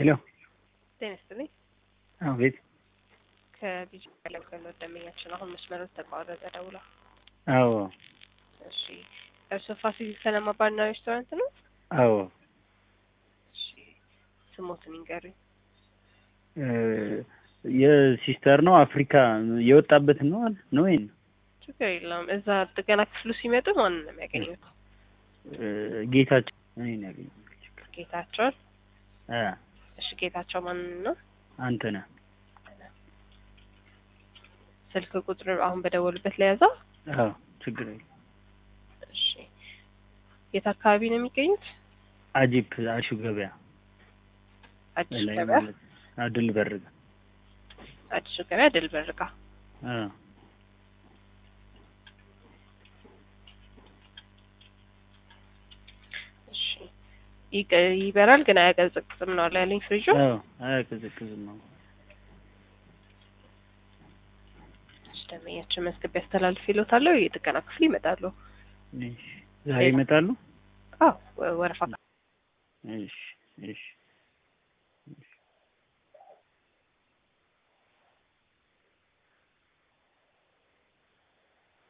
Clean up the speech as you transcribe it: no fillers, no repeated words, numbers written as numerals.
ሄሎ ጤነስልኝ አቤት ከቢጂ ያለቀለ ደመኛችን አሁን መስመሩ ተቋረጠ ደውላ አዎ እሺ እርሶ ፋሲል ከነማ ባርና ሬስቶራንት ነው አዎ እሺ ስሞትን ይንገሩኝ የሲስተር ነው አፍሪካ የወጣበት ነው ወይ ችግር የለውም እዛ ጥገና ክፍሉ ሲመጡ ማን ነው የሚያገኙት ጌታቸው እኔ ነው ያገኘሁት ጌታቸው እሺ ጌታቸው ማን ነው አንተ ነህ ስልክ ቁጥር አሁን በደወሉበት ላይ ያዘው አዎ ችግር የለም እሺ የት አካባቢ ነው የሚገኙት አጂፕ አሹ ገበያ አዲስ ገበያ አድል በርጋ አዲስ ገበያ ድል በርጋ እሺ ይበራል ግን አያቀዘቅዝም ነው ያለኝ ፍሪጁ አያቀዘቅዝም ነው ደመኛችን መስገብ ያስተላልፍ ይሎታለው የጥገና ክፍል ይመጣሉ ዛሬ ይመጣሉ አዎ ወረፋ እሺ